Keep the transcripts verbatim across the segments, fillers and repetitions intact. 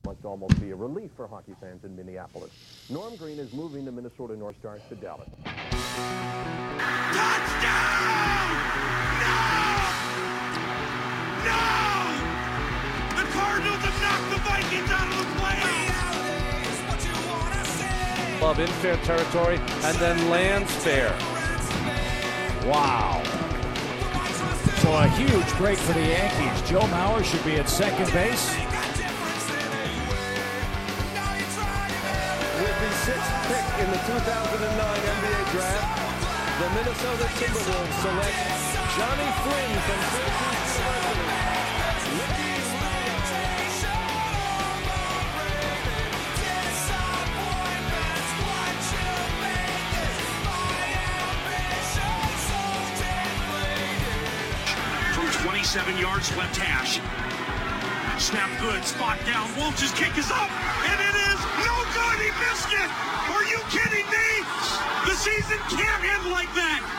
must almost be a relief for hockey fans in Minneapolis. Norm Green is moving the Minnesota North Stars to Dallas. Touchdown! No! No! The Cardinals have knocked the Vikings out of the playoffs! Club in fair territory, and then lands fair. Wow. So a huge break for the Yankees. Joe Mauer should be at second base. With the sixth pick in the two thousand nine N B A draft, the Minnesota Timberwolves select Johnny Flynn from Syracuse University. twenty-seven yards left hash. Snap good, spot down. Wolves' kick is up, and it is no good. He missed it. Are you kidding me? The season can't end like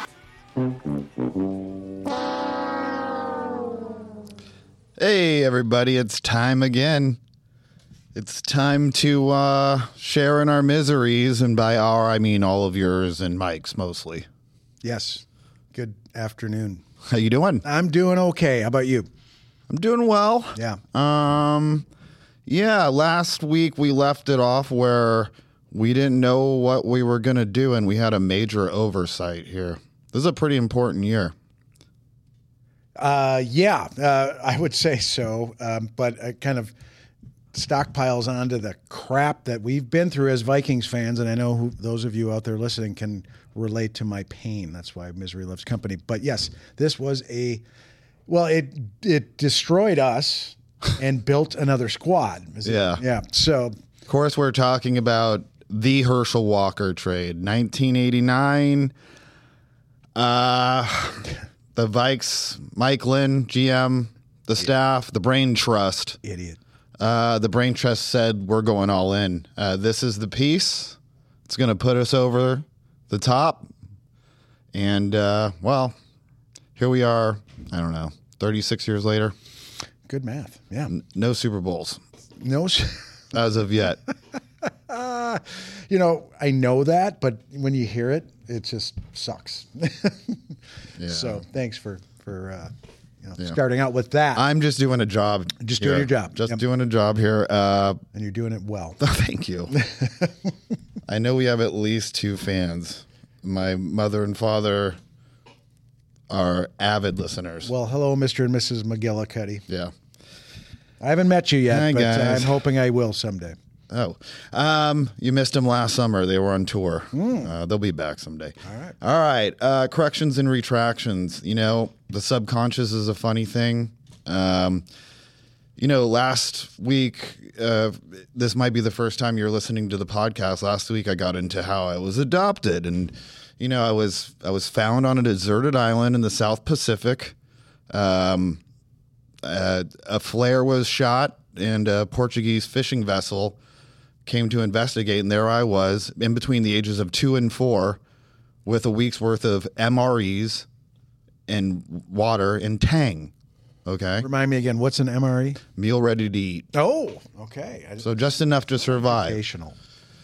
that. Hey, everybody, it's time again. It's time to uh, share in our miseries, and by our, I mean all of yours and Mike's mostly. Yes. Good afternoon. How you doing? I'm doing okay. How about you? I'm doing well. Yeah. Um, yeah, last week we left it off where we didn't know what we were going to do, and we had a major oversight here. This is a pretty important year. Uh, yeah, uh, I would say so. Um, but it kind of stockpiles onto the crap that we've been through as Vikings fans, and I know who, those of you out there listening can relate to my pain. That's why misery loves company. But yes, this was a, well, it it destroyed us and built another squad. Is it? Yeah. Yeah. So, Of course, we're talking about the Herschel Walker trade, nineteen eighty-nine. Uh, the Vikes, Mike Lynn, G M, the staff, the Brain Trust. idiot. Uh, the Brain Trust said, we're going all in. Uh, this is the piece. It's going to put us over the top. And, uh, well, here we are, I don't know, thirty-six years later. Good math. Yeah. N- no Super Bowls No. as of yet. Uh, you know, I know that, but when you hear it, it just sucks. Yeah. So thanks for, for uh, you know, Yeah. starting out with that. I'm just doing a job. Just here. doing your job. Just Yep. doing a job here. Uh, and you're doing it well. thank you. I know we have at least two fans. My mother and father are avid listeners. Well, hello, Mister and Missus McGillicuddy. Yeah. I haven't met you yet, Hi, but guys. I'm hoping I will someday. Oh, um, you missed them last summer. They were on tour. Uh, they'll be back someday. All right. All right. Uh, corrections and retractions. You know, the subconscious is a funny thing. Um, you know, last week, uh, this might be the first time you're listening to the podcast. Last week, I got into how I was adopted, and you know, I was I was found on a deserted island in the South Pacific. Um, uh, a flare was shot, and a Portuguese fishing vessel came to investigate, and there I was in between the ages of two and four with a week's worth of M R Es and water and Tang. Okay. Remind me again, what's an M R E? Meal ready to eat. Oh, okay. I- So just enough to survive. Educational.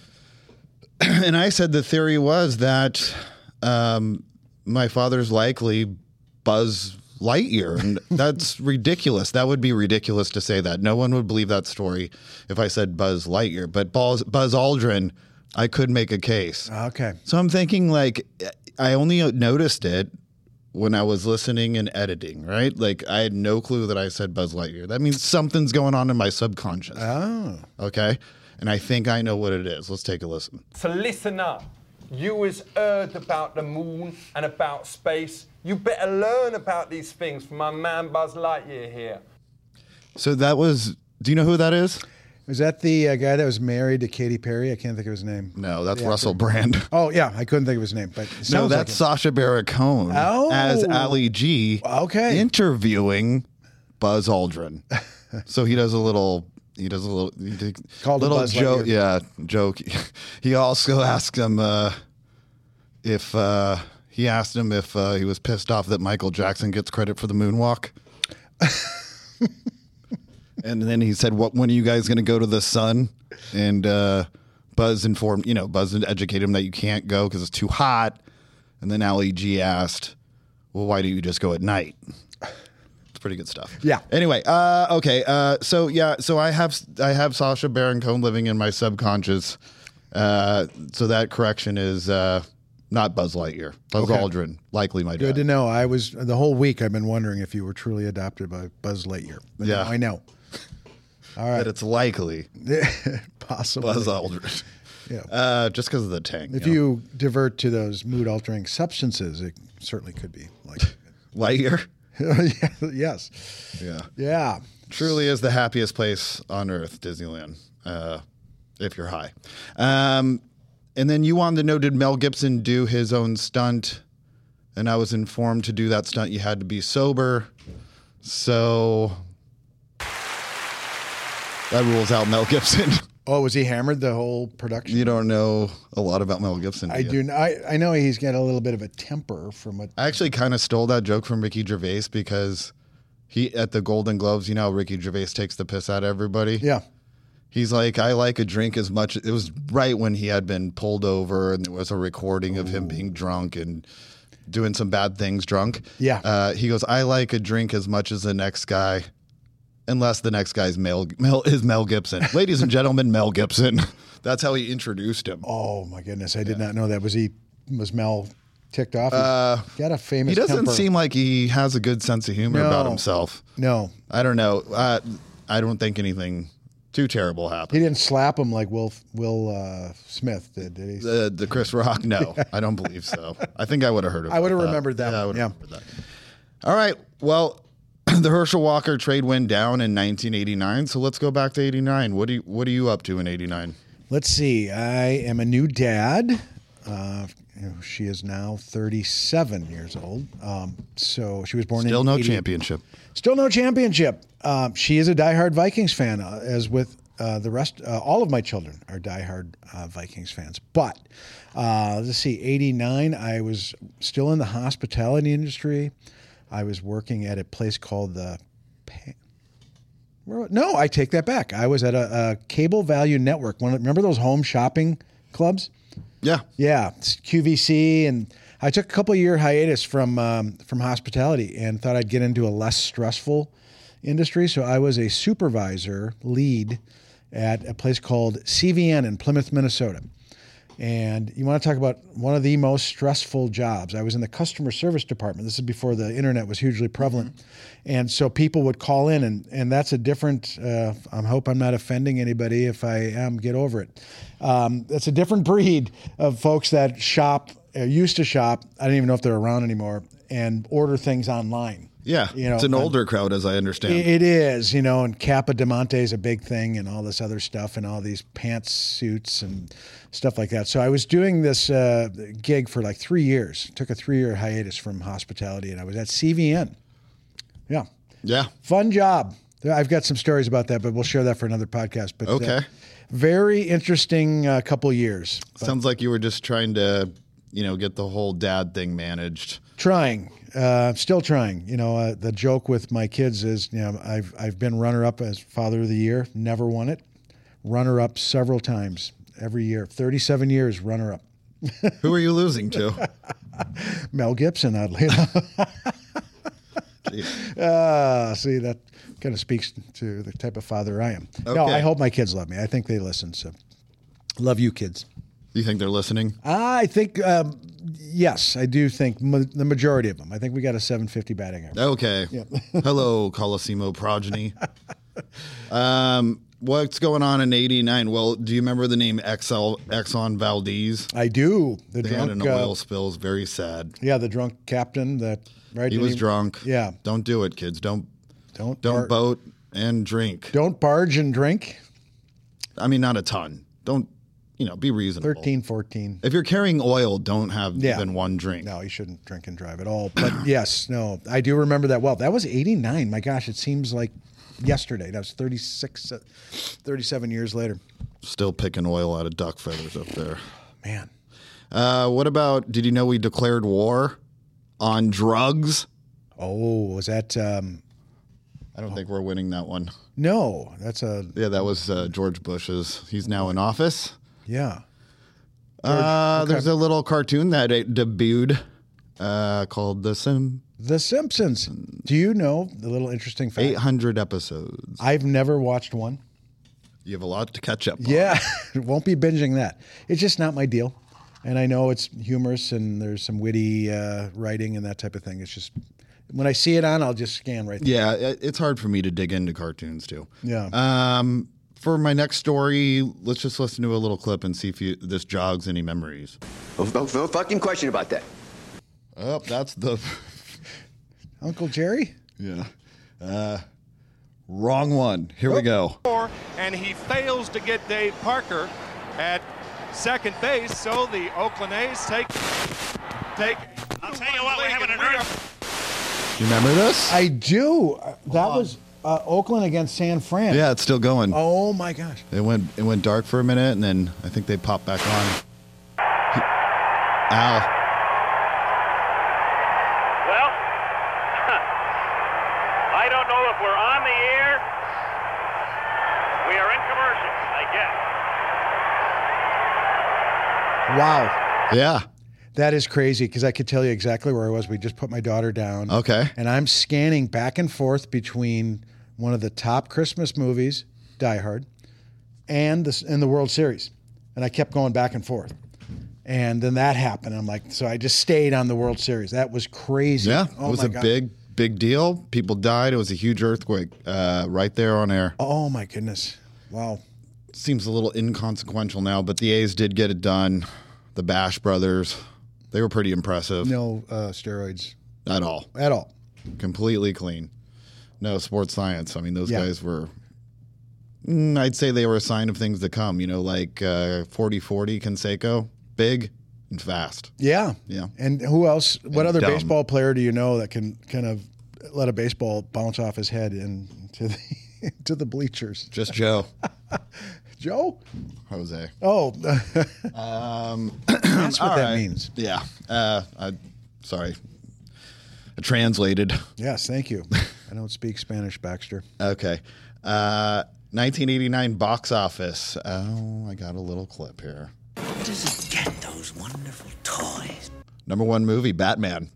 And I said the theory was that um, my father's likely Buzz Lightyear. And that's ridiculous. That would be ridiculous to say that. No one would believe that story if I said Buzz Lightyear. But Buzz, Buzz Aldrin, I could make a case. Okay. So I'm thinking, like, I only noticed it when I was listening and editing, right? Like, I had no clue that I said Buzz Lightyear. That means something's going on in my subconscious. Oh. Okay? And I think I know what it is. Let's take a listen. So listen up. You has heard about the moon and about space. You better learn about these things from my man Buzz Lightyear here. So that was, do you know who that is? Was that the uh, guy that was married to Katy Perry? I can't think of his name. No, that's The Russell actor. Brand. Oh, yeah. I couldn't think of his name, but it No, sounds that's like Sacha Baron Cohen Oh. as Ali G. Okay. Interviewing Buzz Aldrin. So he does a little, he does a little, he did, Called him little Buzz joke. Lightyear. Yeah, joke. He also asked him uh, if uh, he asked him if uh, he was pissed off that Michael Jackson gets credit for the moonwalk. And then he said, "What? When are you guys going to go to the sun?" And uh, Buzz informed, you know, Buzz educated him that you can't go because it's too hot. And then Ali G asked, "Well, why do you just go at night?" It's pretty good stuff. Yeah. Anyway, uh, okay. Uh, so yeah, so I have I have Sacha Baron Cohen living in my subconscious. Uh, so that correction is uh, not Buzz Lightyear. Buzz Okay. Aldrin, likely my dad. Good to know. I was the whole week. I've been wondering if you were truly adopted by Buzz Lightyear. But Yeah. now I know. All right, That it's likely possibly. Buzz Aldrin. Yeah. Uh, just because of the tank. If you know? you divert to those mood-altering substances, it certainly could be like. Lightyear. Yes. Yeah. Yeah. Truly is the happiest place on earth, Disneyland, uh, if you're high. Um, and then you wanted to know, did Mel Gibson do his own stunt? And I was informed to do that stunt, you had to be sober. So that rules out Mel Gibson. Oh, was he hammered the whole production? You don't know a lot about Mel Gibson. I you? do. n- I, I know he's got a little bit of a temper from a. I actually kind of stole that joke from Ricky Gervais because he, at the Golden Globes, you know, how Ricky Gervais takes the piss out of everybody. Yeah. He's like, I like a drink as much. It was right when he had been pulled over and there was a recording of him being drunk and doing some bad things drunk. Yeah. Uh, he goes, I like a drink as much as the next guy, unless the next guy's Mel, Mel is Mel Gibson. Ladies and gentlemen, Mel Gibson. That's how he introduced him. Oh my goodness! I did not know that. Was he? Was Mel ticked off? Uh, got a famous. He doesn't temper. seem like he has a good sense of humor No. about himself. No, I don't know. Uh, I don't think anything too terrible happened. he didn't slap him like Will Will uh, Smith did. Did he? The, the Chris Rock? No, I don't believe so. I think I would have heard of I would have that. remembered that Yeah, I one, would yeah. have remembered that. All right. Well, the Herschel Walker trade went down in nineteen eighty-nine. So let's go back to eighty-nine. What do you, what are you up to in eighty-nine? Let's see. I am a new dad. Uh, you know, she is now thirty-seven years old. Um, so she was born Still in no eighty championship. Still no championship. Um, she is a diehard Vikings fan, uh, as with uh, the rest. Uh, all of my children are diehard uh, Vikings fans. But uh, let's see, eighty-nine. I was still in the hospitality industry. I was working at a place called the. Pa- Where- No, I take that back. I was at a, a Cable Value Network. One, remember those home shopping clubs? Yeah. Yeah, it's Q V C, and I took a couple of year hiatus from um, from hospitality and thought I'd get into a less stressful industry. So I was a supervisor lead at a place called C V N in Plymouth, Minnesota. And you want to talk about one of the most stressful jobs. I was in the customer service department. This is before the internet was hugely prevalent. Mm-hmm. And so people would call in, and, and that's a different, uh, I hope I'm not offending anybody. If I am, get over it. Um, that's a different breed of folks that shop, uh, used to shop, I don't even know if they're around anymore, and order things online. Yeah. You know, it's an on- older crowd, as I understand. It is, you know, and Kappa Diamante is a big thing and all this other stuff and all these pantsuits and stuff like that. So I was doing this uh, gig for like three years. Took a three-year hiatus from hospitality, and I was at C V N. Yeah. yeah. Fun job. I've got some stories about that, but we'll share that for another podcast. But Okay. uh, very interesting uh, couple years. Sounds like you were just trying to, you know, get the whole dad thing managed. Trying, uh, still trying. You know, uh, the joke with my kids is, you know, I've I've been runner-up as Father of the Year, never won it. Runner-up several times every year, thirty-seven years runner-up. Who are you losing to? Mel Gibson, oddly enough. uh, see, that kind of speaks to the type of father I am. No, Okay. I hope my kids love me. I think they listen. So, love you, kids. Do you think they're listening? I think, um, yes, I do think ma- the majority of them. I think we got a seven fifty batting average. Okay. Hello, Colosimo progeny. Um, what's going on in eighty-nine? Well, do you remember the name Exxon, Exxon Valdez? I do. The They drunk, had an uh, oil spill. It's very sad. yeah, the drunk captain. That right. He Didn't was drunk. Yeah. Don't do it, kids. Don't Don't don't bar- boat and drink. Don't barge and drink. I mean, not a ton. Don't, you know, be reasonable. Thirteen, fourteen. If you're carrying oil, don't have Yeah. even one drink. No, you shouldn't drink and drive at all. But yes, no, I do remember that well. That was eighty-nine. My gosh, it seems like yesterday. That was thirty-six, uh, thirty-seven years later. Still picking oil out of duck feathers up there. Man. Uh, what about, did you know we declared war on drugs? Oh, was that um, I don't think we're winning that one. No, that's a Yeah, that was uh, George Bush's. He's now in office. yeah. Uh, okay. There's a little cartoon that it debuted uh, called The Sim. The Simpsons. Do you know the little interesting fact? eight hundred episodes. I've never watched one. You have a lot to catch up on. Yeah, won't be binging that. It's just not my deal. And I know it's humorous and there's some witty uh, writing and that type of thing. It's just when I see it on, I'll just scan right there. Yeah, it- it's hard for me to dig into cartoons too. Yeah. Um, for my next story, let's just listen to a little clip and see if you, this jogs any memories. No, no, no fucking question about that. Oh, that's the Uncle Jerry? yeah. Uh, wrong one. Here we go. And he fails to get Dave Parker at second base, so the Oakland A's take take. I'll tell you what, we're having a great. You remember this? I do. Uh, That was uh, Oakland against San Fran. Yeah, it's still going. Oh my gosh. It went it went dark for a minute, and then I think they popped back on. He- Ow. Well, I don't know if we're on the air. We are in commercial, I guess. Wow. Yeah. That is crazy because I could tell you exactly where I was. We just put my daughter down. Okay. And I'm scanning back and forth between one of the top Christmas movies, Die Hard, and the, and the World Series. And I kept going back and forth. And then that happened. I'm like, so I just stayed on the World Series. That was crazy. Yeah. Oh it was my a God. big, big deal. People died. It was a huge earthquake uh, right there on air. Oh my goodness. Wow. Seems a little inconsequential now, but the A's did get it done. The Bash brothers, they were pretty impressive. No uh, steroids At all. at all. Completely clean. No sports science. I mean, those Yeah. guys were, mm, I'd say they were a sign of things to come, you know, like uh, forty forty Canseco, big and fast. Yeah. Yeah. And who else? What And other dumb. baseball player do you know that can kind of let a baseball bounce off his head into the to the bleachers? Just Joe. Joe? Jose. Oh, Um, that's what all that right. means. Yeah. Uh, I, sorry. I translated. Yes, thank you. I don't speak Spanish, Baxter. Okay. Uh, nineteen eighty-nine box office. Oh, I got a little clip here. Where does he get those wonderful toys? Number one movie, Batman.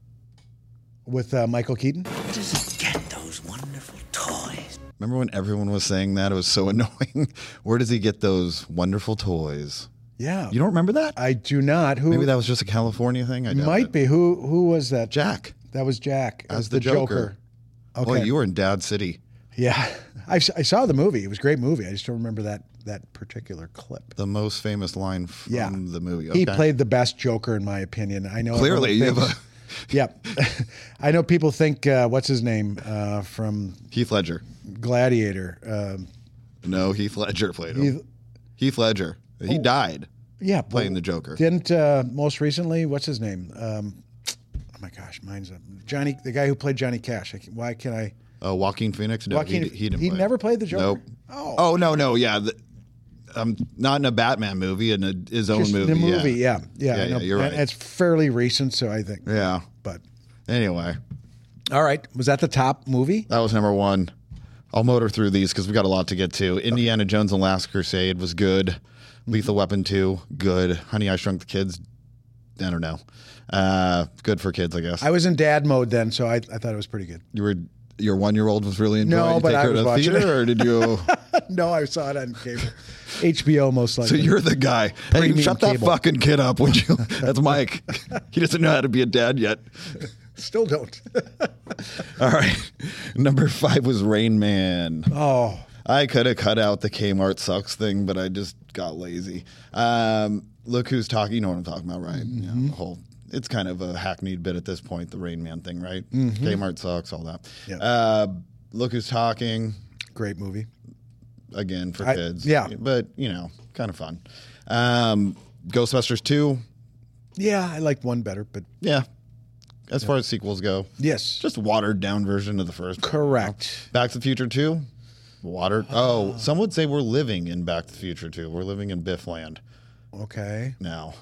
With uh, Michael Keaton? Where does he get those wonderful toys? Remember when everyone was saying that? It was so annoying. Where does he get those wonderful toys? Yeah. You don't remember that? I do not. Who Maybe that was just a California thing. I doubt might it. be. Who who was that? Jack. That was Jack. As the Joker. Okay. Boy, you were in Dad City. Yeah. I, s- I saw the movie. It was a great movie. I just don't remember that that particular clip. The most famous line from Yeah. the movie. He Okay. played the best Joker, in my opinion. I know. Clearly, you everyone have thinks- Yep. I know people think, uh, what's his name uh, from Heath Ledger. Gladiator? Um, No, Heath Ledger played him. Heath- Heath Ledger. He died yeah. playing well, the Joker. Didn't, uh, most recently, what's his name? Um, oh my gosh, mine's a, Johnny, the guy who played Johnny Cash. I, can- why can I? Uh, Joaquin Phoenix? No, Joaquin- he, he didn't he play. never played the Joker? Nope. Oh. Oh, no, no, yeah. The, um, not in a Batman movie, in a, his own Just movie. the movie, yeah. yeah. Yeah, Yeah, I know. yeah, you're right. And it's fairly recent, so I think. Yeah. But, Anyway, all right. Was that the top movie? that was number one. I'll motor through these because we got a lot to get to. Indiana Jones and the Last Crusade was good. Lethal Weapon two, good. Honey, I Shrunk the Kids, I don't know. Uh, good for kids, I guess. I was in dad mode then, so I, I thought it was pretty good. you were your one year old was really enjoying. No, you but take I her was to the watching theater, it. or did you? No, I saw it on cable. H B O most So likely. you're the guy. Hey, Premium shut that cable. fucking kid up, would you? That's Mike. He doesn't know how to be a dad yet. Still don't. All right. Number five was Rain Man. Oh, I could have cut out the Kmart sucks thing, but I just got lazy. Um, look who's talking. You know what I'm talking about, right? Mm-hmm. Yeah, the whole. It's kind of a hackneyed bit at this point, the Rain Man thing, right? Kmart sucks, all that. Yeah. Uh, look who's talking. great movie. Again for I- kids. yeah. But, you know, kind of fun. Um, Ghostbusters two. Yeah, I liked one better, but Yeah. As far as sequels go. yes. Just watered down version of the first. Correct. Back to the Future two. Watered. Oh, some would say we're living in Back to the Future two. We're living in Biff land Okay. now.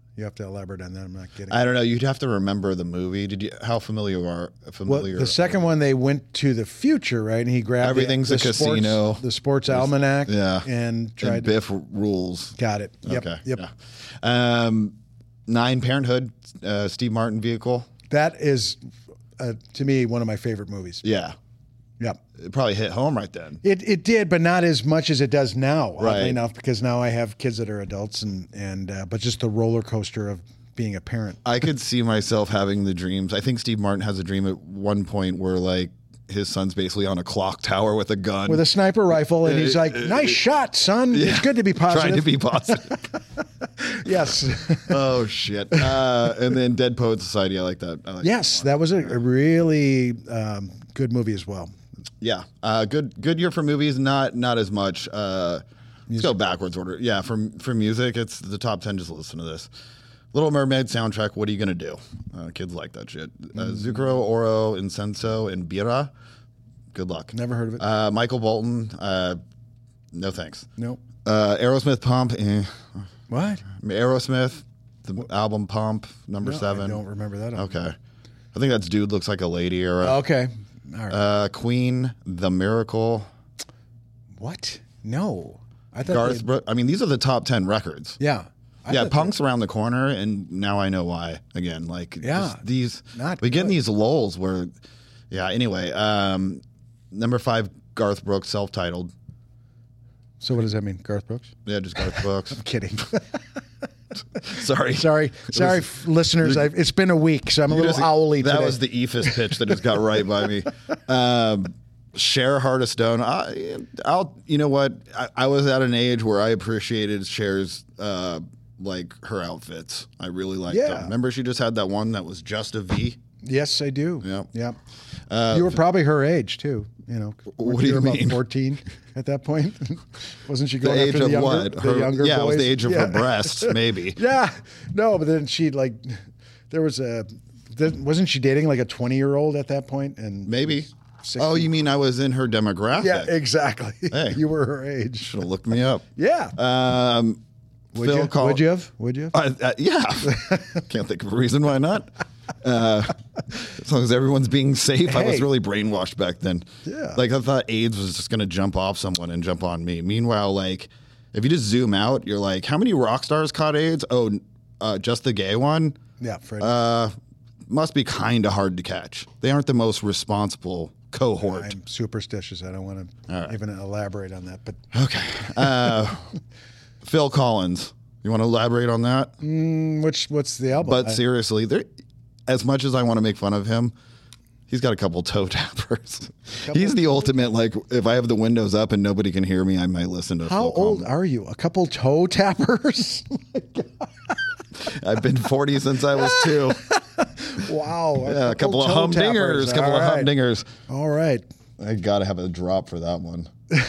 You have to elaborate on that. I'm not getting. I don't know. You'd have to remember the movie. Did you? How familiar are Well, familiar? the second one they went to the future, right? And he grabbed Everything's the, a the sports, casino. the sports almanac, yeah, and tried and to Biff rules. got it. Yep, Okay. yep. Yeah. Um, Nine Parenthood, uh, Steve Martin vehicle. That is, uh, to me, one of my favorite movies. Yeah, Yep. it probably hit home right then. It it did, but not as much as it does now. Right. Oddly enough, because now I have kids that are adults, and and uh, but just the roller coaster of being a parent. I could see myself having the dreams. I think Steve Martin has a dream at one point where like his son's basically on a clock tower with a gun. With a sniper rifle, and he's like, "Nice shot, son. Yeah. It's good to be positive." Trying to be positive. Yes. Oh shit! Uh, and then Dead Poet Society. I like that. I like Yes, that was a, a really um, good movie as well. Yeah, uh, good good year for movies. Not not as much. Uh, let's go backwards order. Yeah, for for music, it's the top ten. Just listen to this. Little Mermaid soundtrack. What are you gonna do? Uh, kids like that shit. Uh, Zucchero, Oro, Incenso, and Bira. Good luck. Never heard of it. Uh, Michael Bolton. Uh, no thanks. Nope. Uh, Aerosmith Pump. Eh. What? Aerosmith. The album Pump number No, seven. I don't remember that. Okay. I think that's Dude Looks Like a Lady era. Okay. All right. Uh, Queen, The Miracle, What? No. I thought Garth they- Brooks. I mean, these are the top ten records. Yeah. I yeah, thought Punk's around the corner, and now I know why. Again, like Yeah, just these not we get in good. these lulls where, yeah. Anyway, um, number five, Garth Brooks, self-titled. they- So what does that mean? Garth Brooks? Yeah, just Garth Brooks. Kidding. Sorry, Sorry. Sorry, was- f- listeners. I've, it's been a week, so I'm a You little just- owly That today. was the E F I S pitch that just got right by me. Um, Cher, Heart of Stone. I, I'll. You know what? I, I was at an age where I appreciated Cher's uh, like her outfits. I really liked Yeah. them. Remember, she just had that one that was just a V. Yes, I do. Yeah. Yeah. Uh, you were probably her age, too. You know, What weren't do you about mean? fourteen at that point? Wasn't she The going age after of the younger, what? the Her- younger yeah, it was boys? the age of Yeah. her breasts, maybe. Yeah. No, but then she like, there was a, th- wasn't she dating like a twenty year old at that point? And Maybe. sixty. Oh, you mean I was in her demographic? Yeah, exactly. Hey. You were her age. Should have looked me up. Yeah. Um, Would Phil you? Coll- Would you have? Would you have? Uh, uh, yeah. Can't think of a reason why not. Uh, as long as everyone's being safe. I was Hey. really brainwashed back then. Yeah. Like I thought AIDS was just going to jump off someone and jump on me. Meanwhile, like if you just zoom out, you're like, how many rock stars caught AIDS? Oh, uh, just the gay one? Yeah, Fred. Uh, must be kind of hard to catch. They aren't the most responsible cohort. I'm superstitious. I don't want to All right. even elaborate on that. But Okay. Uh, Phil Collins. You want to elaborate on that? mm, which what's the album? But I- seriously, there, as much as I want to make fun of him, he's got a couple toe tappers. He's the ultimate, like, if I have the windows up and nobody can hear me, I might listen to How Phil old Collins. are you? A couple toe tappers? I've been forty since I was two. Wow. Yeah, a couple of toe humdingers. tappers. couple All of right. humdingers. All right. I got to have a drop for that one.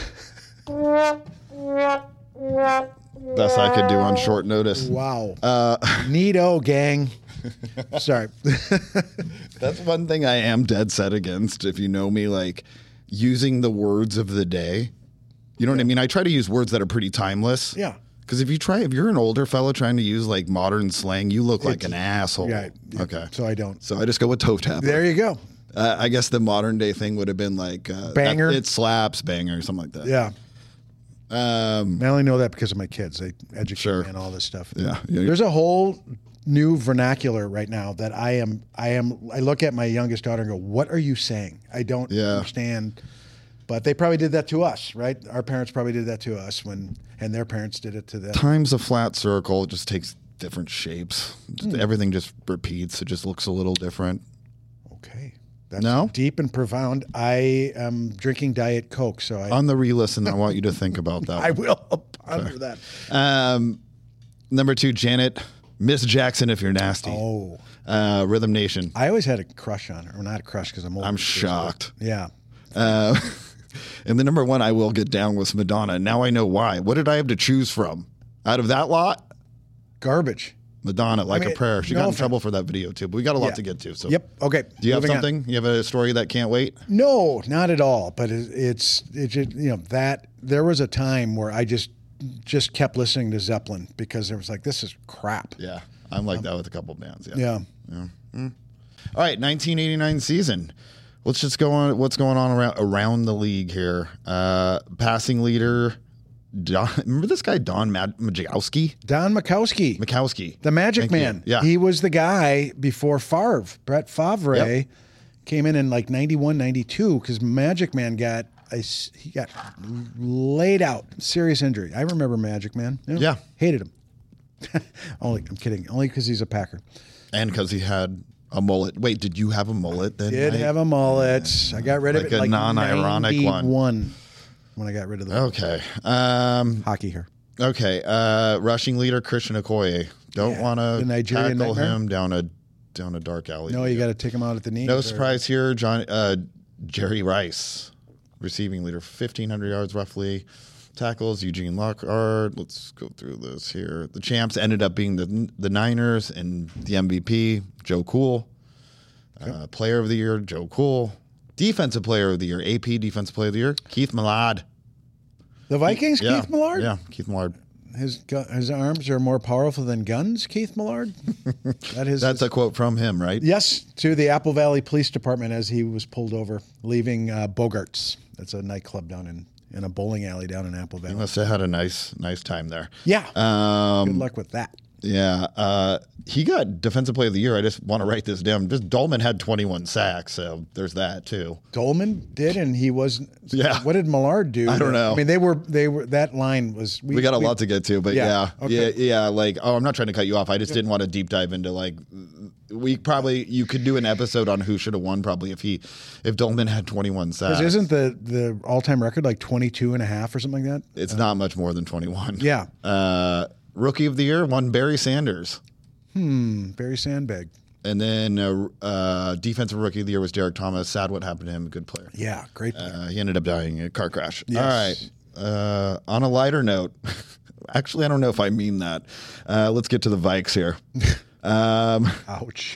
Best I could do on short notice. Wow. Uh, Neato, gang. Sorry. That's one thing I am dead set against. If you know me, like using the words of the day. You know what I mean? I try to use words that are pretty timeless. Yeah. Because if you try, if you're an older fellow trying to use like modern slang, you look like an asshole. Yeah, yeah. Okay. So I don't. So I just go with toe tap. There you go. Uh, I guess the modern day thing would have been like uh, Banger? that- it slaps, banger, something like that. Yeah. Um, I only know that because of my kids. They educate Sure. me on all this stuff. Yeah. Yeah. There's a whole new vernacular right now that I am. I am. I look at my youngest daughter and go, "What are you saying? I don't Yeah. understand." But they probably did that to us, right? Our parents probably did that to us when, and their parents did it to them. Time's a flat circle. It just takes different shapes. Just, Hmm. Everything just repeats. It just looks a little different. Okay. That's No? deep and profound. I am drinking Diet Coke, so I, On the re-listen, I want you to think about that. I will ponder that. Um, number two, Janet, Miss Jackson, if you're nasty. Oh, Uh, Rhythm Nation. I always had a crush on her. Or not a crush because I'm old. I'm shocked. Yeah. Uh, and the number one I will get down was Madonna. Now I know why. What did I have to choose from? Out of that lot, Garbage. Madonna, like mean, a prayer. She no got in offense. trouble for that video too, but we got a lot Yeah. to get to. So, Yep. Okay. Do you have Moving on. something? You have a story that can't wait? No, not at all. But it, it's it just, you know that there was a time where I just just kept listening to Zeppelin because there was like this is crap. Yeah. I'm like um, that with a couple bands. Yeah. Yeah. yeah. Mm. All right, nineteen eighty-nine season. Let's just go on. What's going on around around the league here? Uh, passing leader. Don, remember this guy, Don Mad- Majkowski? Don Majkowski. Majkowski. The Magic Thank Man. You. Yeah. He was the guy before Favre. Brett Favre yep. came in in like ninety-one, ninety-two because Magic Man got a, he got laid out. Serious injury. I remember Magic Man. You know, yeah. Hated him. Only, I'm kidding. Only because he's a Packer. And because he had a mullet. Wait, did you have a mullet then? Did Mike? have a mullet. I got rid like of it a like non-ironic one. When I got rid of the Okay. Um, hockey hair. Okay. Uh, rushing leader Christian Okoye. Don't yeah. want to tackle nightmare? him down a down a dark alley. No, you got to take him out at the knee. No or... surprise here. John uh, Jerry Rice, receiving leader, fifteen hundred yards roughly. Tackles Eugene Lockhart. Let's go through this here. The champs ended up being the the Niners, and the M V P Joe Cool. Okay. Uh, player of the year Joe Cool. Defensive player of the year, A P Defensive Player of the Year, Keith Millard. The Vikings, yeah. Keith Millard? Yeah, Keith Millard. His gu- his arms are more powerful than guns, Keith Millard? that is, That's a quote from him, right? Yes, to the Apple Valley Police Department as he was pulled over, leaving uh, Bogart's. That's a nightclub down in, in a bowling alley down in Apple Valley. He must have had a nice nice time there. Yeah. Um, Good luck with that. Yeah, uh, he got Defensive Player of the Year. I just want to write this down. Just Dolman had twenty-one sacks, so there's that too. Dolman did, and he was. Yeah. What did Millard do? I don't know. I mean, they were they were that line was. We, we got a we, lot to get to, but yeah, yeah, okay. yeah, yeah. Like, oh, I'm not trying to cut you off. I just didn't want to deep dive into like. We probably you could do an episode on who should have won probably if he if Dolman had twenty-one sacks. Because isn't the the all time record like twenty-two and a half or something like that? It's uh, not much more than twenty-one. Yeah. Uh, Rookie of the Year won Barry Sanders. Hmm, Barry Sandbag. And then uh, uh, Defensive Rookie of the Year was Derek Thomas. Sad what happened to him. Good player. Yeah, great player. Uh, he ended up dying in a car crash. Yes. All right. Uh, on a lighter note, actually, I don't know if I mean that. Uh, let's get to the Vikes here. Um, Ouch.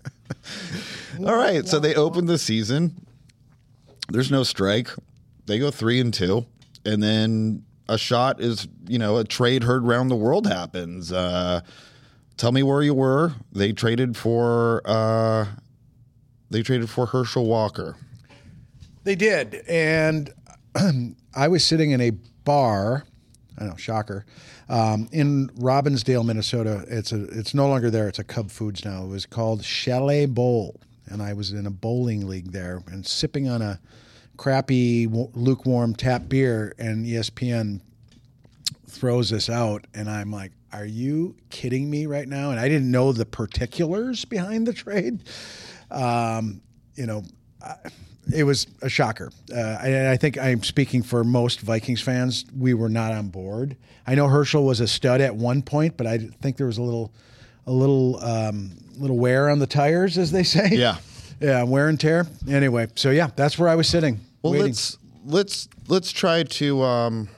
All right. So they opened the season. There's no strike. They go three and two. And then a shot is, you know, a trade heard around the world happens. Uh, Tell me where you were. They traded for uh, they traded for Herschel Walker. They did, and I was sitting in a bar. I know, shocker, um, in Robbinsdale, Minnesota. It's a it's no longer there. It's a Cub Foods now. It was called Chalet Bowl, and I was in a bowling league there and sipping on a crappy lukewarm tap beer. And E S P N throws this out, and I'm like, are you kidding me right now? And I didn't know the particulars behind the trade. Um, you know, it was a shocker. Uh, and I think I'm speaking for most Vikings fans. We were not on board. I know Herschel was a stud at one point, but I think there was a little, a little, um, little wear on the tires, as they say. Yeah, yeah, wear and tear. Anyway, so yeah, that's where I was sitting. Well, waiting. let's let's let's try to. Um...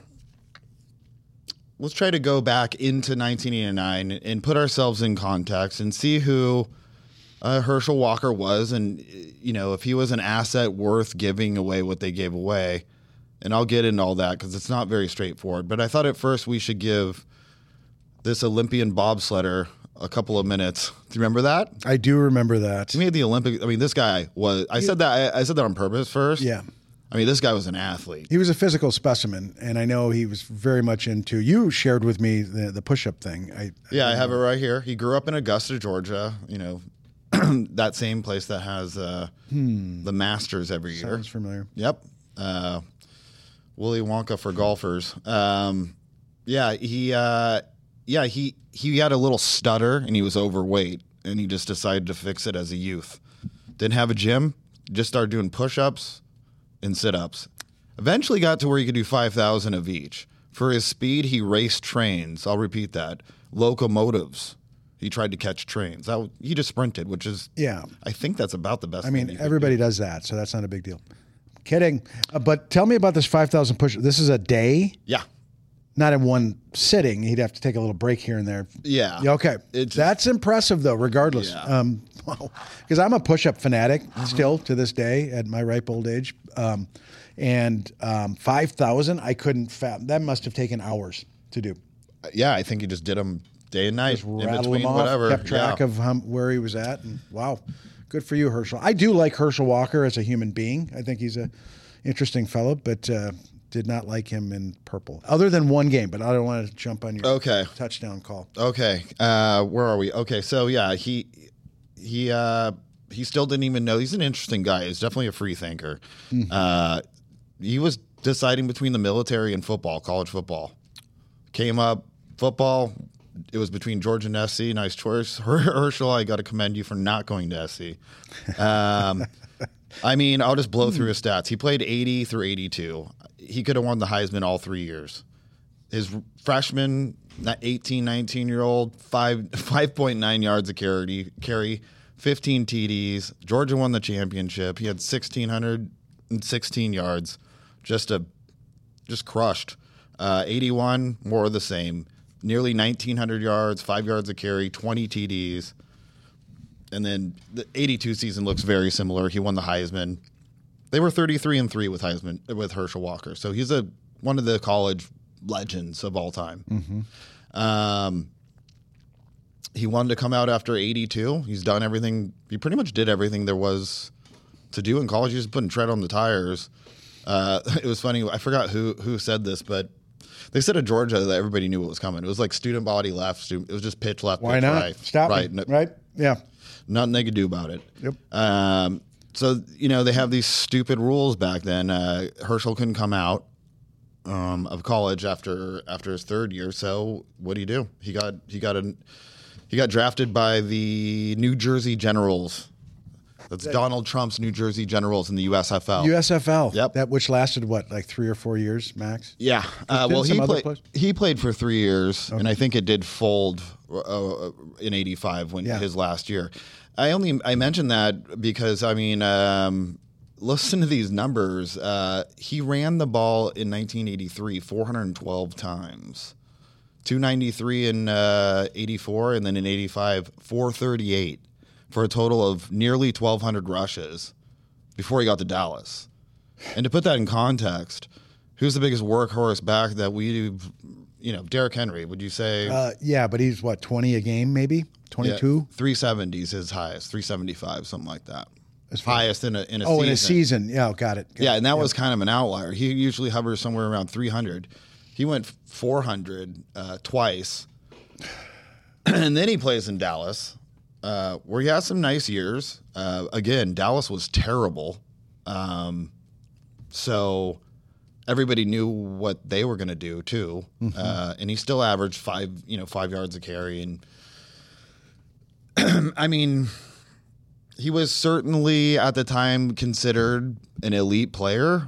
Let's try to go back into nineteen eighty-nine and put ourselves in context and see who uh, Herschel Walker was, and you know if he was an asset worth giving away what they gave away. And I'll get into all that because it's not very straightforward. But I thought at first we should give this Olympian bobsledder a couple of minutes. Do you remember that? I do remember that. He made the Olympic. I mean, this guy was. I said that. I, I said that on purpose first. Yeah. I mean, this guy was an athlete. He was a physical specimen, and I know he was very much into. You shared with me the, the push-up thing. I, yeah, I, I have it right here. He grew up in Augusta, Georgia. You know, that same place that has uh, hmm. the Masters every year. Sounds familiar. Yep. Uh, Willy Wonka for golfers. Um, yeah, he. Uh, yeah, he he had a little stutter, and he was overweight, and he just decided to fix it as a youth. Didn't have a gym. Just started doing push-ups and sit-ups. Eventually got to where he could do five thousand of each. For his speed, he raced trains. I'll repeat that. Locomotives. He tried to catch trains. That, he just sprinted, which is, yeah. I think that's about the best I mean, thing everybody do. does that, so that's not a big deal. Kidding. Uh, but tell me about this five thousand push. This is a day? Yeah. Not in one sitting. He'd have to take a little break here and there. Yeah. Okay. It's, that's impressive, though, regardless. Yeah. Um, well, because I'm a push-up fanatic mm-hmm. still to this day at my ripe old age. Um, and um, five thousand, I couldn't fathom. That must have taken hours to do. Yeah, I think he just did them day and night, Just in rattled between him off, whatever. kept track yeah. of hum, where he was at, and wow, good for you, Herschel. I do like Herschel Walker as a human being. I think he's a interesting fellow, but uh, did not like him in purple, other than one game. But I don't want to jump on your Okay. touchdown call. Okay, uh, where are we? Okay, so yeah, he he uh, he still didn't even know. He's an interesting guy. He's definitely a free thinker. Mm-hmm. Uh, he was deciding between the military and football, college football. Came up football. It was between Georgia and S C. Nice choice, Herschel. I got to commend you for not going to S C. Um, I mean, I'll just blow through his stats. He played eighty through eighty-two. He could have won the Heisman all three years. His freshman, eighteen, nineteen-year-old, five five point nine yards a carry, carry, fifteen T Ds. Georgia won the championship. He had one thousand six hundred sixteen yards. Just a, just crushed. Uh, eighty-one, more of the same. Nearly nineteen hundred yards, five yards a carry, twenty T Ds. And then the eighty-two season looks very similar. He won the Heisman. They were thirty-three and three with Heisman with Herschel Walker. So he's a one of the college legends of all time. Mm-hmm. Um, he wanted to come out after eighty-two. He's done everything. He pretty much did everything there was to do in college. He was putting tread on the tires. Uh, it was funny. I forgot who who said this, but they said at Georgia that everybody knew what was coming. It was like student body left. Student, it was just pitch left. Why pitch not? right. Stop right. me. Right? Yeah. Nothing they could do about it. Yep. Um, so, you know, they have these stupid rules back then. Uh, Herschel couldn't come out um, of college after after his third year. So what do you do? He got he got a he got drafted by the New Jersey Generals. That's Donald Trump's New Jersey Generals in the U S F L. U S F L. Yep. That which lasted what, like three or four years max? Yeah. Uh, Didn't well, some he other played. place- He played for three years, and I think it did fold uh, in eighty-five when Yeah. his last year. I only I mentioned that because I mean, um, listen to these numbers. Uh, he ran the ball in nineteen eighty-three four hundred twelve times, two ninety-three in uh, eighty-four, and then in eighty-five four thirty-eight. For a total of nearly twelve hundred rushes before he got to Dallas. And to put that in context, who's the biggest workhorse back that we, you know, Derrick Henry, would you say? Uh, yeah, but he's what, twenty a game maybe? twenty-two? Yeah, three seventy is his highest, three seventy-five, something like that. As far- Highest in a, in a oh, season. in a season. Yeah, got it. Got Yeah, it. and that Yep. was kind of an outlier. He usually hovers somewhere around three hundred. He went four hundred uh, twice. And then he plays in Dallas. Uh, where he had some nice years. Uh, again, Dallas was terrible. Um, so everybody knew what they were going to do too. Mm-hmm. Uh, and he still averaged five, you know, five yards a carry. And I mean, he was certainly at the time considered an elite player.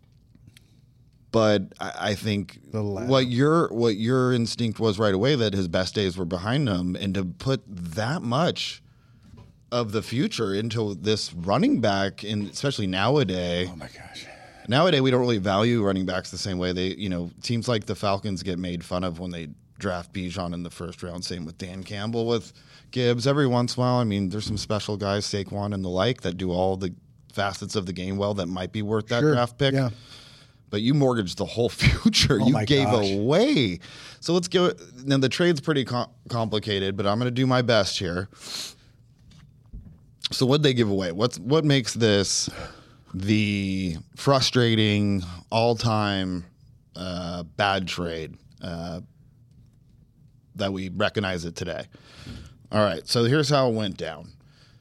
But I, I think what your what your instinct was right away, that his best days were behind him, and to put that much of the future into this running back, and especially nowadays. Oh my gosh! Nowadays, we don't really value running backs the same way. They, you know, teams like the Falcons get made fun of when they draft Bijan in the first round. Same with Dan Campbell with Gibbs. Every once in a while, I mean, there's some special guys, Saquon and the like, that do all the facets of the game well that might be worth that Sure. draft pick. Yeah. But you mortgaged the whole future. Oh you my gave gosh. away. So let's go. Now, the trade's pretty com- complicated, but I'm going to do my best here. So what'd they give away? What's What makes this the frustrating, all-time uh, bad trade uh, that we recognize it today? All right, so here's how it went down.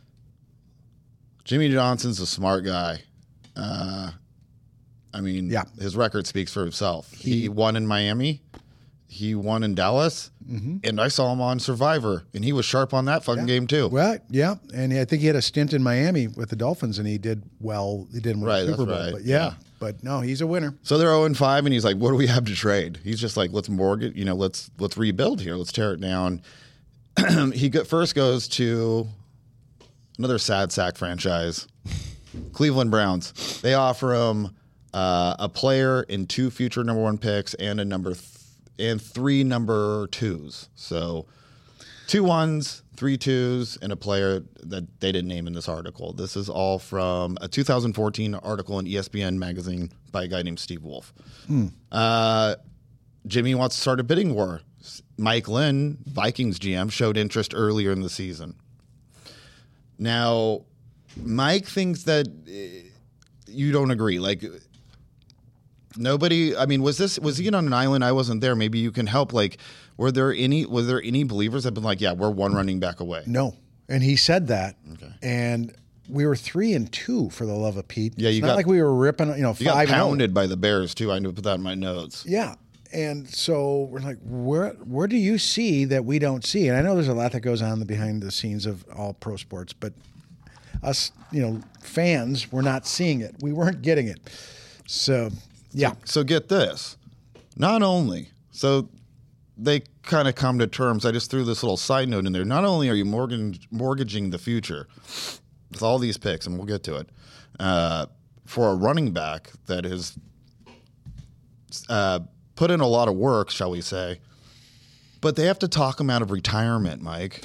Jimmy Johnson's a smart guy. Uh I mean, Yeah. his record speaks for himself. He, he won in Miami. He won in Dallas. Mm-hmm. And I saw him on Survivor, and he was sharp on that fucking Yeah. game too. Well, yeah, and I think he had a stint in Miami with the Dolphins, and he did well. He didn't win Right, the Super that's Bowl, right. but yeah, Yeah. but no, he's a winner. So they're oh and five, and he's like, what do we have to trade? He's just like, let's mortgage, you know, let's let's rebuild here. Let's tear it down. He go, first goes to another sad sack franchise, Cleveland Browns. They offer him uh, a player and two future number one picks and a number th- and three number twos. So two ones, three twos, and a player that they didn't name in this article. This is all from a two thousand fourteen article in E S P N magazine by a guy named Steve Wolf. Hmm. Uh, Jimmy wants to start a bidding war. Mike Lynn, Vikings G M, showed interest earlier in the season. Now, Mike thinks that uh, you don't agree. Like, nobody. I mean, was this was he on an island? I wasn't there. Maybe you can help. Like, were there any? Was there any believers that have been like, yeah, we're one running back away? No, and he said that. Okay. And we were three and two for the love of Pete. Yeah, you it's got not like we were ripping. You know, You got five and oh. pounded by the Bears too. I knew to put that in my notes. Yeah. And so we're like, where where do you see that we don't see? And I know there's a lot that goes on behind the scenes of all pro sports, but us, you know, fans, we're not seeing it. We weren't getting it. So, yeah. So get this. Not only, so they kind of come to terms. I just threw this little side note in there. Not only are you mortgage, mortgaging the future with all these picks, and we'll get to it, uh, for a running back that is uh, put in a lot of work, shall we say, but they have to talk him out of retirement, Mike.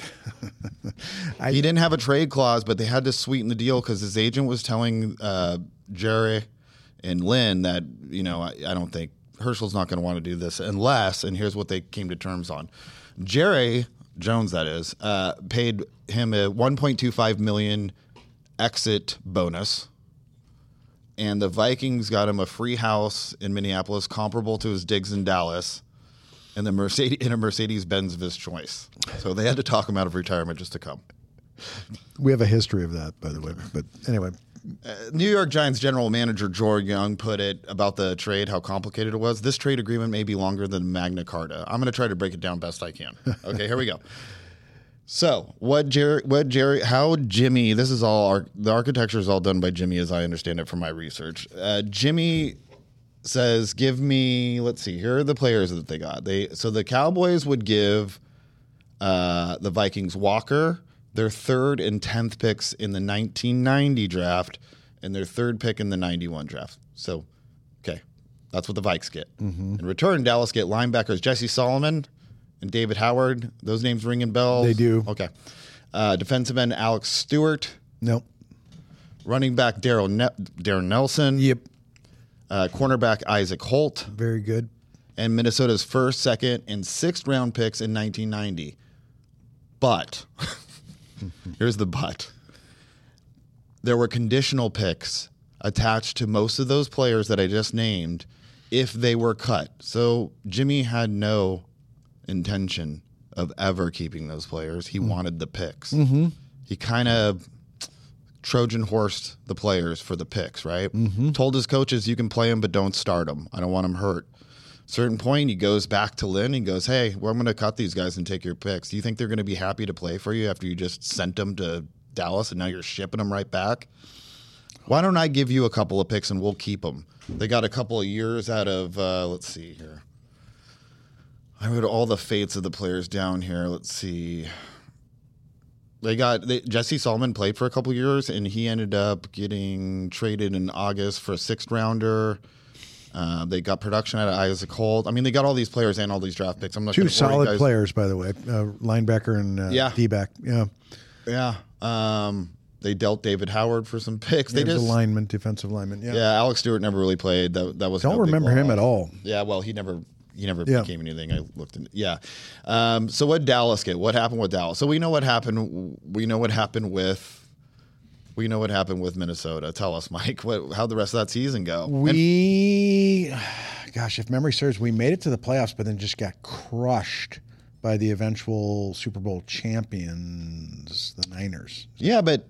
I, he didn't have a trade clause, but they had to sweeten the deal because his agent was telling uh, Jerry and Lynn that, you know, I, I don't think Herschel's not going to want to do this unless, and here's what they came to terms on. Jerry Jones, that is, uh, paid him a one point two five million dollars exit bonus, and the Vikings got him a free house in Minneapolis comparable to his digs in Dallas, and the Mercedes in a Mercedes-Benz of his choice. So they had to talk him out of retirement just to come. We have a history of that, by the way. But anyway. Uh, New York Giants general manager George Young put it about the trade, how complicated it was. This trade agreement may be longer than Magna Carta. I'm going to try to break it down best I can. Okay, here we go. So what Jerry, what Jerry, how Jimmy, this is all, our, the architecture is all done by Jimmy as I understand it from my research. Uh, Jimmy says, give me, let's see, here are the players that they got. They So the Cowboys would give uh, the Vikings Walker, their third and tenth picks in the nineteen ninety draft, and their third pick in the ninety-one draft. So, okay, that's what the Vikes get. Mm-hmm. In return, Dallas get linebackers Jesse Solomon and David Howard. Those names ringing bells? They do. Okay. Uh, defensive end Alex Stewart. Nope. Running back Daryl ne- Darren Nelson. Yep. Uh, cornerback Isaac Holt. Very good. And Minnesota's first, second, and sixth round picks in nineteen ninety. But... here's the but. There were conditional picks attached to most of those players that I just named if they were cut. So Jimmy had no intention of ever keeping those players. He mm. wanted the picks. Mm-hmm. He kind of Trojan horsed the players for the picks, right? Mm-hmm. Told his coaches, you can play them, but don't start them. I don't want them hurt. Certain point, he goes back to Lynn and goes, hey, well, I'm going to cut these guys and take your picks. Do you think they're going to be happy to play for you after you just sent them to Dallas and now you're shipping them right back? Why don't I give you a couple of picks and we'll keep them? They got a couple of years out of, uh, let's see here. I wrote all the fates of the players down here. Let's see. They got they, Jesse Solomon played for a couple of years, and he ended up getting traded in August for a sixth rounder. Uh, they got production out of Isaac Holt. I mean, they got all these players and all these draft picks. I'm not two solid players, by the way, uh, linebacker and uh, yeah. D-back. Yeah, yeah. Um, they dealt David Howard for some picks. Yeah, they just a lineman, defensive lineman. Yeah, yeah. Alex Stewart never really played. That that was don't no remember him at all. Yeah, well, he never he never yeah. became anything. I looked in. Yeah. Um, so what Dallas get? What happened with Dallas? So we know what happened. We know what happened with. We know what happened with Minnesota. Tell us, Mike, what, how'd the rest of that season go? We, and, gosh, if memory serves, we made it to the playoffs, but then just got crushed by the eventual Super Bowl champions, the Niners. Yeah, but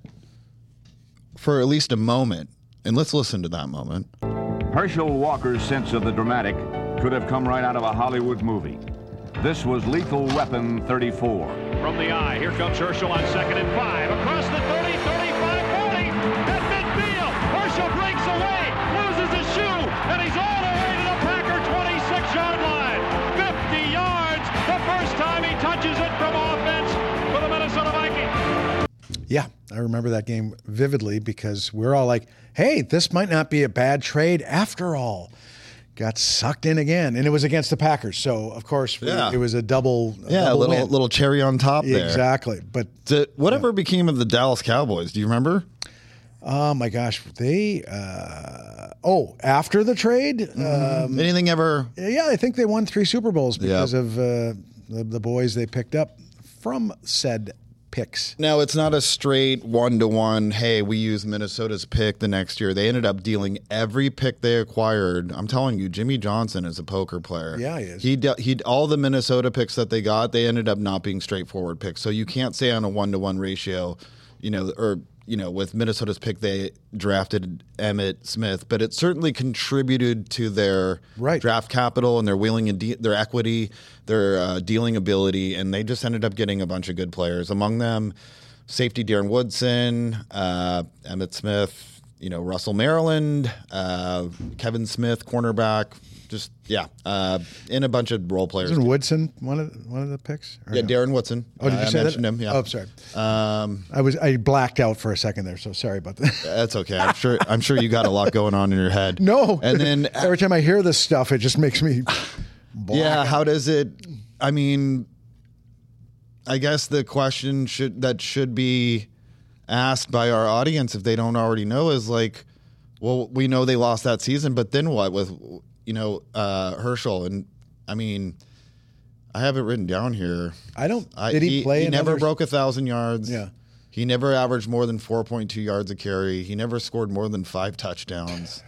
for at least a moment, and let's listen to that moment. Herschel Walker's sense of the dramatic could have come right out of a Hollywood movie. This was Lethal Weapon thirty-four. From the eye, here comes Herschel on second and five. Across the thirty, thirty-five, forty. At midfield, Herschel breaks away, loses his shoe, and he's all the way to the Packer twenty-six-yard line. fifty yards, the first time he touches it from offense for the Minnesota Vikings. Yeah, I remember that game vividly because we're all like, hey, this might not be a bad trade after all. Got sucked in again, and it was against the Packers. So, of course, we, yeah. it was a double a Yeah, double a little win. little cherry on top there. Exactly. But the, whatever yeah. became of the Dallas Cowboys, do you remember? Oh, my gosh. They, uh, oh, after the trade? Mm-hmm. Um, Anything ever? Yeah, I think they won three Super Bowls because yep. of uh, the, the boys they picked up from said picks. Now, it's not a straight one-to-one, hey, we use Minnesota's pick the next year. They ended up dealing every pick they acquired. I'm telling you, Jimmy Johnson is a poker player. Yeah, he is. He, de- he all the Minnesota picks that they got, they ended up not being straightforward picks. So you can't say on a one-to-one ratio, you know, or you know, with Minnesota's pick, they drafted Emmitt Smith, but it certainly contributed to their right. draft capital and their wheeling and de- their equity, their uh, dealing ability, and they just ended up getting a bunch of good players. Among them, safety Darren Woodson, uh, Emmitt Smith, you know, Russell Maryland, uh, Kevin Smith, cornerback. Just yeah, uh, and a bunch of role players. Isn't Woodson one of one of the picks? Or yeah, no? Darren Woodson. Oh, did you uh, say I mentioned that? him. Yeah. Oh, I'm sorry. Um, I was I blacked out for a second there, so sorry about that. That's okay. I'm sure. I'm sure you got a lot going on in your head. No, and then every time I hear this stuff, it just makes me. Black yeah. out. How does it? I mean, I guess the question should that should be asked by our audience if they don't already know is like, well, we know they lost that season, but then what with? You know, uh, Herschel, and I mean, I have it written down here. I don't. I, did he, he play? He another... never broke a thousand yards. Yeah. He never averaged more than four point two yards a carry. He never scored more than five touchdowns.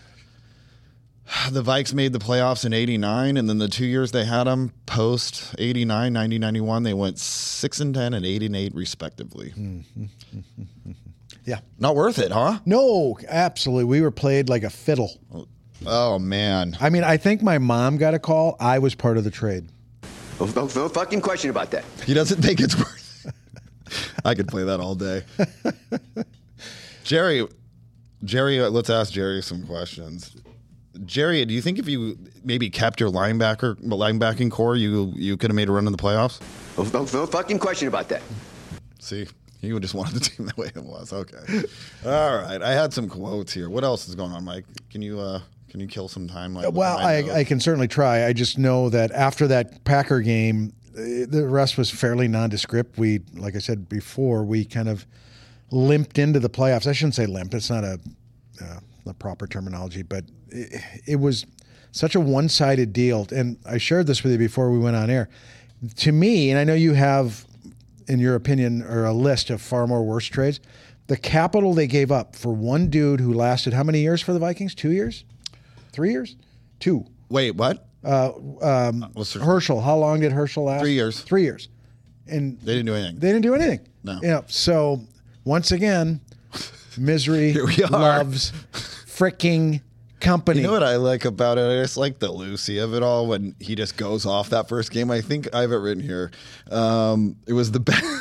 The Vikes made the playoffs in eighty-nine, and then the two years they had them post eighty-nine, ninety, ninety-one, they went six and ten and eight and eight respectively. Mm-hmm. Yeah. Not worth it, huh? No, absolutely. We were played like a fiddle. Oh, man. I mean, I think my mom got a call. I was part of the trade. No, no, no fucking question about that. He doesn't think it's worth it. I could play that all day. Jerry, Jerry, let's ask Jerry some questions. Jerry, do you think if you maybe kept your linebacker linebacking core, you you could have made a run in the playoffs? No, no, no fucking question about that. See, you just wanted the team the way it was. Okay. All right. I had some quotes here. What else is going on, Mike? Can you uh, can you kill some time? Like, well, I, I can certainly try. I just know that after that Packer game, the rest was fairly nondescript. We, like I said before, we kind of limped into the playoffs. I shouldn't say limp. It's not a, uh, a proper terminology, but it, it was such a one-sided deal. And I shared this with you before we went on air. To me, and I know you have, in your opinion, or a list of far more worse trades, the capital they gave up for one dude who lasted how many years for the Vikings? Two years? Three years? Two. Wait, what? Uh, um, Herschel. How long did Herschel last? Three years. Three years. And they didn't do anything. They didn't do anything. No. You know, so once again, misery Here we are. loves freaking company. You know what I like about it? I just like the Lucy of it all when he just goes off that first game. I think I have it written here. Um, it was the best.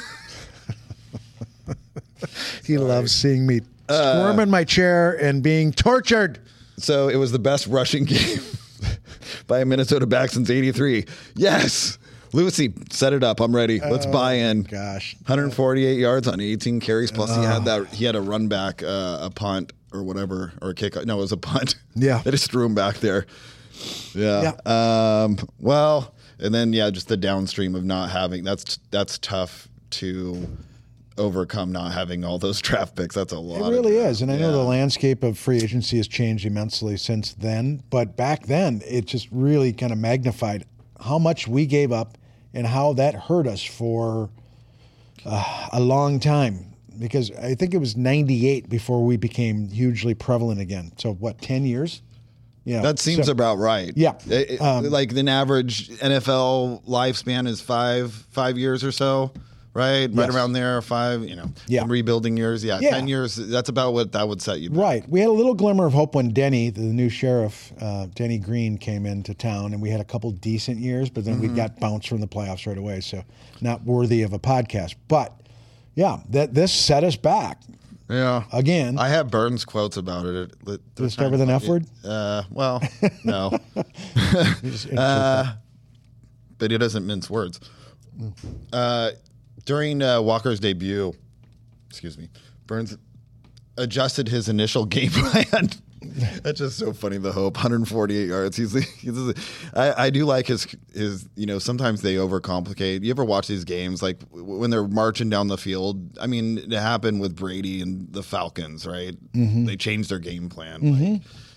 He loves seeing me squirm uh, in my chair and being tortured. So it was the best rushing game by a Minnesota back since eighty-three. Yes. Lucy, set it up. I'm ready. Let's oh, buy in. Gosh. one hundred forty-eight yards on eighteen carries. Plus, oh. he had that. He had a run back, uh, a punt or whatever, or a kick. No, it was a punt. Yeah. They just threw him back there. Yeah. yeah. Um, well, and then, yeah, just the downstream of not having. That's that's tough to overcome, not having all those draft picks. That's a lot. It really of is. And I yeah. know the landscape of free agency has changed immensely since then. But back then, it just really kind of magnified how much we gave up and how that hurt us for uh, a long time. Because I think it was ninety-eight before we became hugely prevalent again. So what, ten years? Yeah, that seems so, about right. Yeah, it, um, like an average N F L lifespan is five five years or so, right? Right yes. around there, five. You know, yeah. rebuilding years. Yeah, yeah, ten years. That's about what that would set you back. Right. We had a little glimmer of hope when Denny, the new sheriff, uh, Denny Green, came into town, and we had a couple decent years, but then mm-hmm. we got bounced from the playoffs right away. So not worthy of a podcast, but. Yeah, that this set us back. Yeah. Again. I have Burns quotes about it. it Does it start with an F word? Uh, well, no. uh, but he doesn't mince words. Uh, during uh, Walker's debut, excuse me, Burns adjusted his initial game plan. That's just so funny. The hope, one hundred forty-eight yards. He's, he's I, I do like his his. You know, sometimes they overcomplicate. You ever watch these games like when they're marching down the field? I mean, it happened with Brady and the Falcons, right? Mm-hmm. They changed their game plan. Mm-hmm. Like,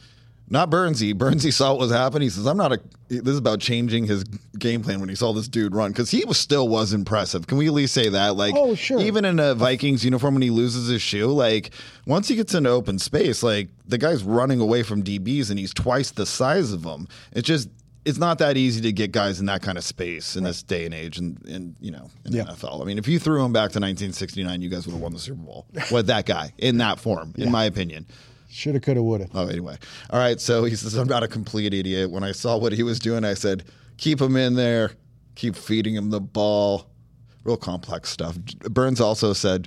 Not Burnsy. Burnsy saw what was happening. He says, I'm not a, this is about changing his game plan when he saw this dude run. Because he was still was impressive. Can we at least say that? Like, oh, sure. Even in a Vikings uniform when he loses his shoe, like, once he gets into open space, like, the guy's running away from D Bs and he's twice the size of them. It's just, it's not that easy to get guys in that kind of space in right. this day and age and, and you know, in yeah. the N F L. I mean, if you threw him back to nineteen sixty-nine, you guys would have won the Super Bowl with that guy in that form, yeah. in my opinion. Shoulda, coulda, woulda. Oh, anyway. All right, so he says, I'm not a complete idiot. When I saw what he was doing, I said, keep him in there. Keep feeding him the ball. Real complex stuff. Burns also said,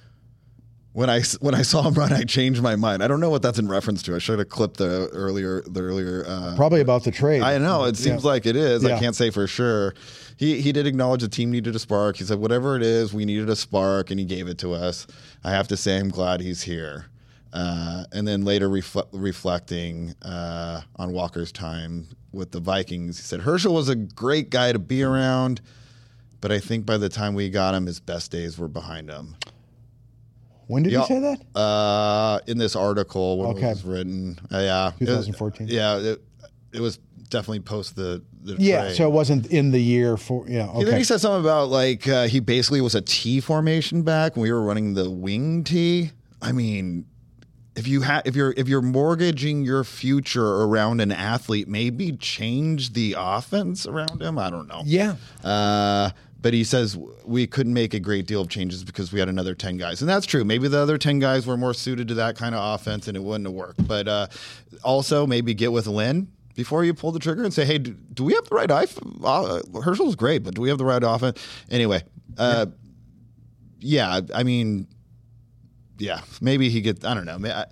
when I, when I saw him run, I changed my mind. I don't know what that's in reference to. I should have clipped the earlier. The earlier. Uh, Probably about the trade. I know. It seems yeah. like it is. Yeah. I can't say for sure. He he did acknowledge the team needed a spark. He said, whatever it is, we needed a spark, and he gave it to us. I have to say I'm glad he's here. Uh, and then later refle- reflecting uh, on Walker's time with the Vikings, he said, Herschel was a great guy to be around, but I think by the time we got him, his best days were behind him. When did yeah, you say that? Uh, in this article when okay. it was written. Uh, yeah. twenty fourteen? It was, yeah, it, it was definitely post the, the Yeah, trade. So it wasn't in the year for, yeah, okay. And then he said something about, like, uh, he basically was a T formation back when we were running the wing T. I mean... If you ha- if you're if you're mortgaging your future around an athlete, maybe change the offense around him. I don't know. Yeah. Uh, but he says we couldn't make a great deal of changes because we had another ten guys, and that's true. Maybe the other ten guys were more suited to that kind of offense, and it wouldn't have worked. But uh, also maybe get with Lynn before you pull the trigger and say, hey, do, do we have the right offense? Uh, Herschel's great, but do we have the right offense? Anyway, uh, yeah. yeah, I mean. Yeah, maybe he gets, I don't know. I,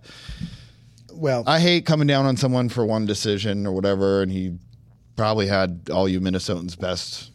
well, I hate coming down on someone for one decision or whatever, and he probably had all you Minnesotans' best.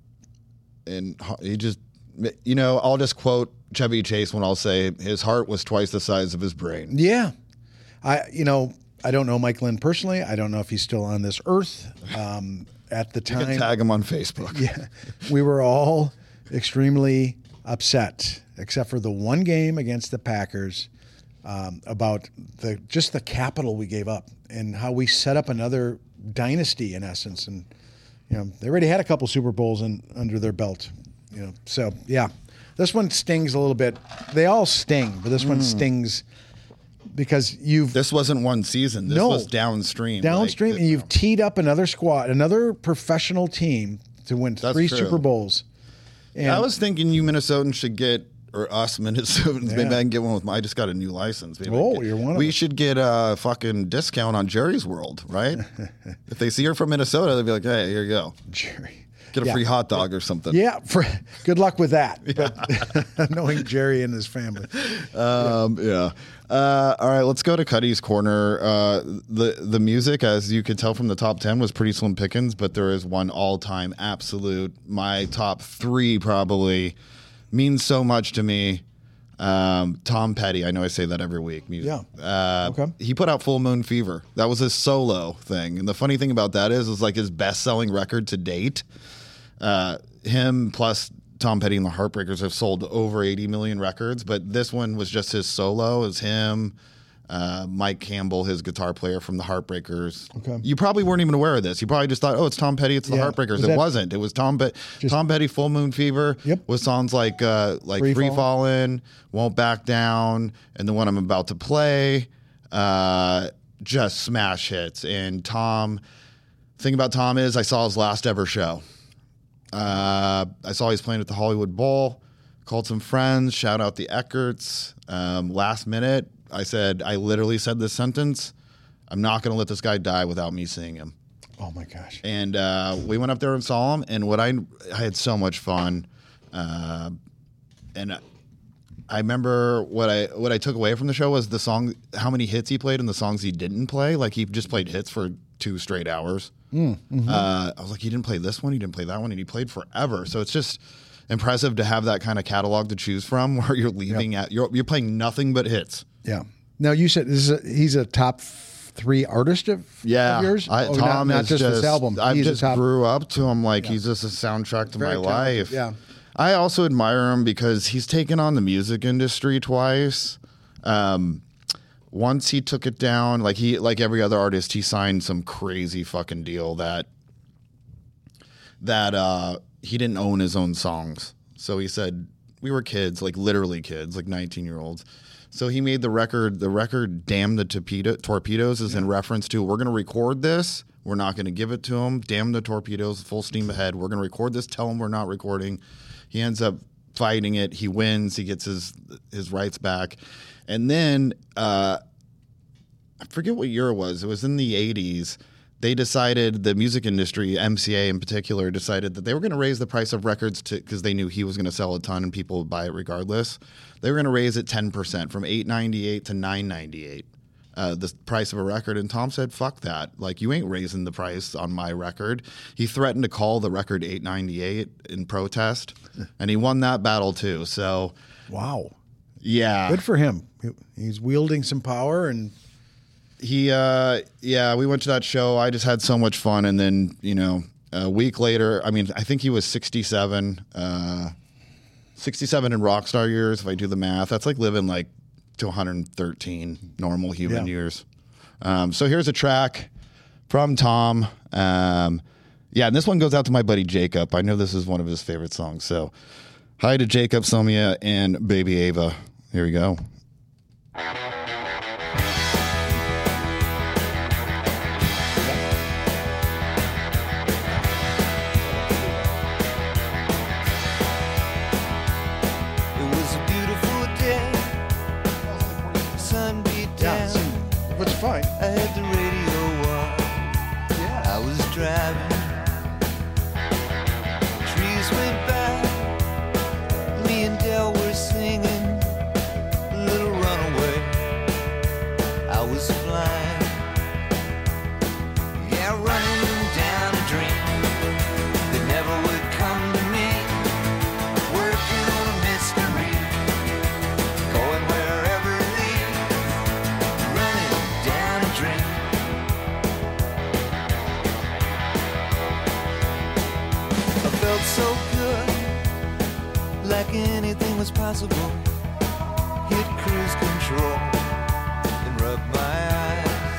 And he just, you know, I'll just quote Chevy Chase when I'll say his heart was twice the size of his brain. Yeah. I, you know, I don't know Mike Lynn personally. I don't know if he's still on this earth. Um, at the time. You can tag him on Facebook. Yeah. We were all extremely upset, except for the one game against the Packers, um, about the just the capital we gave up and how we set up another dynasty in essence. And you know they already had a couple Super Bowls in, under their belt. You know, so yeah, this one stings a little bit. They all sting, but this mm. one stings because you've. This wasn't one season. This no, was downstream. Downstream, like, and you've teed up another squad, another professional team to win That's three true. Super Bowls. And I was thinking you Minnesotans should get, or us Minnesotans, Yeah. maybe I can get one with my, I just got a new license. Maybe Oh, get, you're one of We them. should get a fucking discount on Jerry's World, right? If they see you're from Minnesota, they'll be like, hey, here you go. Jerry. Get a Yeah. free hot dog or something. Yeah, for, good luck with that. But knowing Jerry and his family. Um, yeah. Uh, all right, let's go to Cuddy's Corner. Uh, the the music, as you could tell from the top ten, was pretty slim pickings, but there is one all-time absolute, my top three probably, means so much to me. Um, Tom Petty. I know I say that every week. Music. Yeah. Uh, Okay. He put out Full Moon Fever. That was his solo thing. And the funny thing about that is, it's like his best-selling record to date. Uh, him plus Tom Petty and the Heartbreakers have sold over eighty million records, but this one was just his solo. It was him, uh, Mike Campbell, his guitar player from the Heartbreakers. Okay. You probably weren't even aware of this. You probably just thought, oh, it's Tom Petty, it's the Yeah. Heartbreakers. Was it that- wasn't. It was Tom, Pe- Just- Tom Petty, Full Moon Fever, Yep. with songs like uh, like Free Free Fall. Fallin', Won't Back Down, and the one I'm about to play. Uh, just smash hits. And Tom, thing about Tom is I saw his last ever show. Uh, I saw he was playing at the Hollywood Bowl, called some friends, shout out the Eckerts. Um, last minute, I said, I literally said this sentence, I'm not going to let this guy die without me seeing him. Oh, my gosh. And uh, we went up there and saw him, and what I, I had so much fun. Uh, and I remember what I what I took away from the show was the song, how many hits he played and the songs he didn't play. Like, he just played hits for two straight hours. Mm, mhm. Uh, I was like, he didn't play this one, he didn't play that one, and he played forever. So it's just impressive to have that kind of catalog to choose from, where you're leaving Yep. at you're you're playing nothing but hits. Yeah. Now, you said this is a, he's a top three artist of, Yeah, of yours? I, Oh, Tom not, not is just, just this album. I He's a just top, grew up to him like he's just a soundtrack to Very my talented, life. yeah. I also admire him because he's taken on the music industry twice. Um, once he took it down, like he like every other artist, he signed some crazy fucking deal that that uh, he didn't own his own songs. So he said we were kids, like literally kids, like nineteen year olds. So he made the record. The record "Damn the Torpedo- Torpedoes" is yeah. in reference to we're going to record this. We're not going to give it to him. Damn the torpedoes, full steam ahead. We're going to record this. Tell him we're not recording. He ends up fighting it. He wins. He gets his his rights back. And then uh, I forget what year it was. It was in the eighties. They decided, the music industry, M C A in particular, decided that they were going to raise the price of records to because they knew he was going to sell a ton and people would buy it regardless. They were going to raise it ten percent from eight ninety-eight to nine ninety-eight. Uh, the price of a record, and Tom said, fuck that. Like, you ain't raising the price on my record. He threatened to call the record eight ninety-eight in protest, and he won that battle too. So, wow. Yeah. Good for him. He's wielding some power, and he, uh, yeah, we went to that show. I just had so much fun, and then, you know, a week later, I mean, I think he was sixty-seven, uh, sixty-seven in rock star years, if I do the math. That's like living like to one hundred thirteen normal human yeah. years. Um, so here's a track from Tom. Um, yeah, and this one goes out to my buddy Jacob. I know this is one of his favorite songs. So hi to Jacob, Somia, and baby Ava. Here we go. It's fine. I had the radio on. Yeah. I was driving. Trees went by. Me and Del were singing a little runaway. I was flying. Yeah, running down a dream that never would come to me. Working on a mystery. Going wherever it leads. Running down a dream. I felt so good, like anything was possible. Hit cruise control and rub my eyes.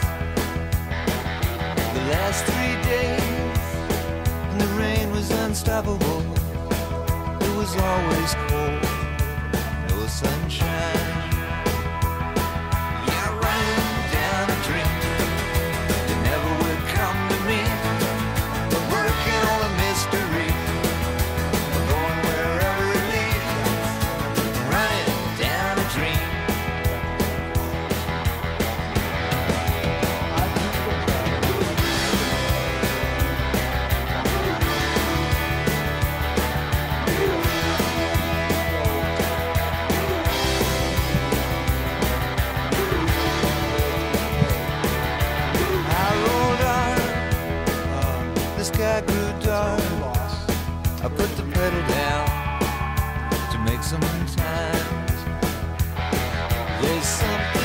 The last three days, and the rain was unstoppable. It was always cold, no sunshine. Yeah, running down a dream that never would come to me. But working on a mystery, going wherever it leads. Running down a dream. I rolled on, the sky grew dark. I put the pedal down to make some time. There's something